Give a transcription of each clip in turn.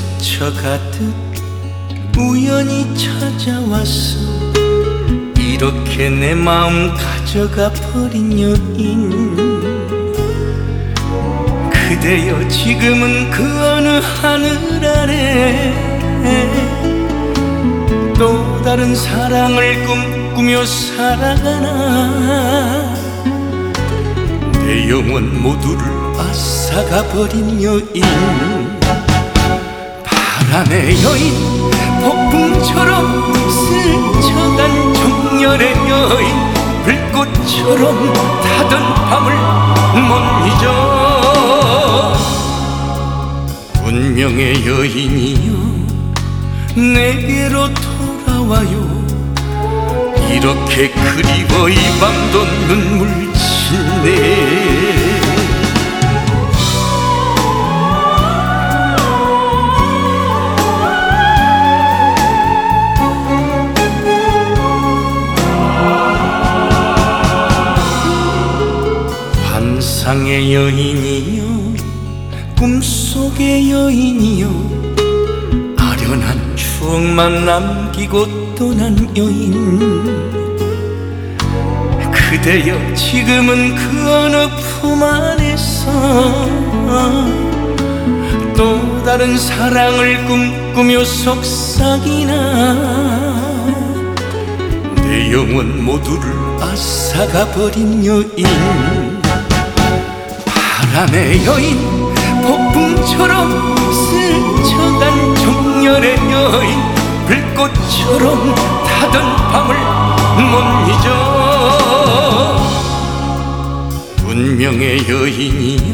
스쳐가듯 우연히 찾아왔어. 이렇게 내 마음 가져가 버린 여인, 그대여 지금은 그 어느 하늘 아래 또 다른 사랑을 꿈꾸며 살아가나. 내 영혼 모두를 앗아가 버린 여인, 바람의 여인, 폭풍처럼 스쳐간 정열의 여인, 불꽃처럼 타던 밤을 못 잊어. 운명의 여인이여 내게로 돌아와요. 이렇게 그리워 이 밤도 눈물 짓네. 환상의 여인이여, 꿈속의 여인이여, 아련한 추억만 남기고 떠난 여인, 그대여 지금은 그 어느 품 안에서 또 다른 사랑을 꿈꾸며 속삭이나. 내 영혼 모두를 앗아가 버린 여인, 바람의 여인, 폭풍처럼 스쳐간 정열의 여인, 불꽃처럼 타던 밤을 못 잊어. 운명의 여인이여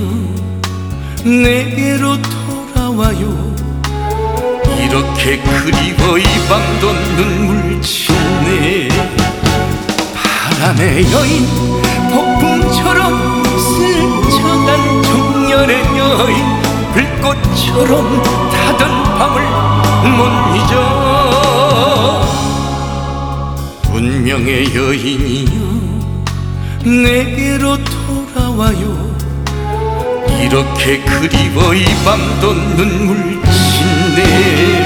내게로 돌아와요. 이렇게 그리워 이 밤도 눈물 짓네. 바람의 여인, 폭풍처럼 스쳐간 정열의 여인, 불꽃처럼 타던 밤을 못 잊어. 운명의 여인이여 내게로 돌아와요. 이렇게 그리워 이 밤도 눈물 짓네.